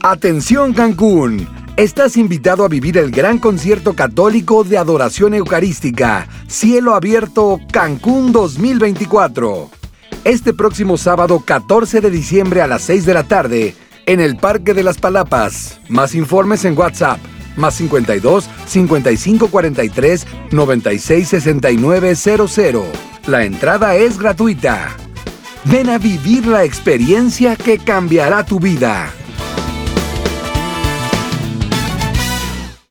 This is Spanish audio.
Atención Cancún, estás invitado a vivir el gran concierto católico de adoración eucarística, Cielo Abierto Cancún 2024. Este próximo sábado 14 de diciembre a las 6 de la tarde, en el Parque de las Palapas. Más informes en WhatsApp, más 52 55 43 96 69 00. La entrada es gratuita. Ven a vivir la experiencia que cambiará tu vida.